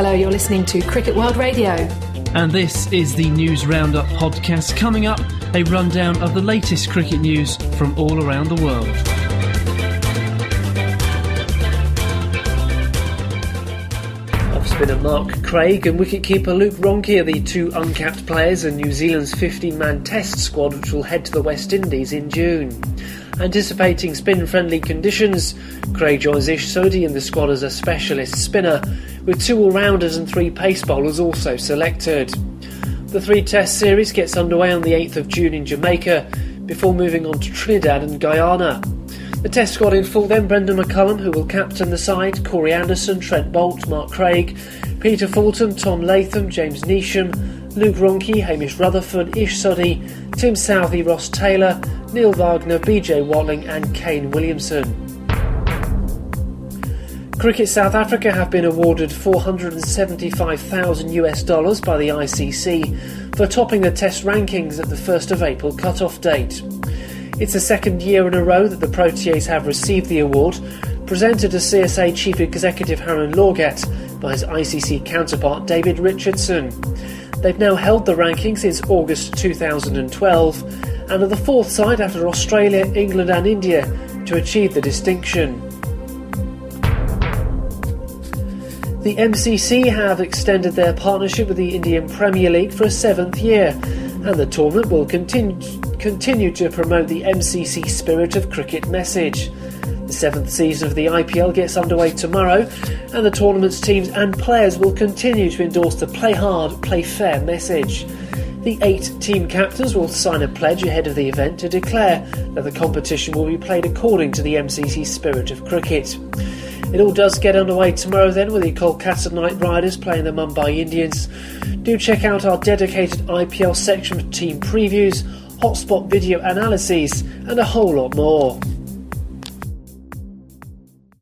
Hello, you're listening to Cricket World Radio. And this is the News Roundup podcast. Coming up, a rundown of the latest cricket news from all around the world. Off-spinner Mark Craig and wicketkeeper Luke Ronchi are the two uncapped players in New Zealand's 15-man test squad which will head to the West Indies in June. Anticipating spin-friendly conditions, Craig joins Ish Sodhi in the squad as a specialist spinner, with 2 all-rounders and 3 pace bowlers also selected. The 3-test series gets underway on the 8th of June in Jamaica, before moving on to Trinidad and Guyana. The test squad in full then: Brendan McCullum, who will captain the side, Corey Anderson, Trent Boult, Mark Craig, Peter Fulton, Tom Latham, James Neesham, Luke Ronchi, Hamish Rutherford, Ish Sodhi, Tim Southey, Ross Taylor, Neil Wagner, BJ Watling and Kane Williamson. Cricket South Africa have been awarded $475,000 by the ICC for topping the test rankings at the 1st of April cut-off date. It's the second year in a row that the Proteas have received the award, presented to CSA Chief Executive Haroon Lorgat by his ICC counterpart David Richardson. They've now held the ranking since August 2012 and are the 4th side after Australia, England and India to achieve the distinction. The MCC have extended their partnership with the Indian Premier League for a 7th year, and the tournament will continue to promote the MCC Spirit of Cricket message. The 7th season of the IPL gets underway tomorrow, and the tournament's teams and players will continue to endorse the play hard, play fair message. The 8 team captains will sign a pledge ahead of the event to declare that the competition will be played according to the MCC Spirit of Cricket. It all does get underway tomorrow then, with the Kolkata Knight Riders playing the Mumbai Indians. Do check out our dedicated IPL section for team previews, hotspot video analyses and a whole lot more.